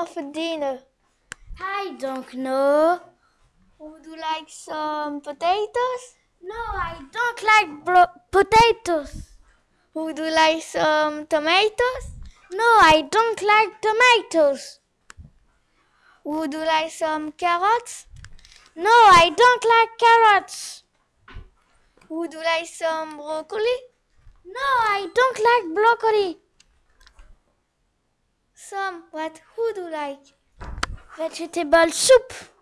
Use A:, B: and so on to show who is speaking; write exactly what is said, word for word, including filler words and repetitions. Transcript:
A: dinner for dinner?
B: I don't know.
A: Would you like some potatoes?
B: No, I don't like bro- potatoes.
A: Would you like some tomatoes?
B: No, I don't like tomatoes.
A: Would you like some carrots?
B: No, I don't like carrots.
A: Would you like some broccoli?
B: No, I don't like broccoli.
A: Some, what would you like?
B: Vegetable soup.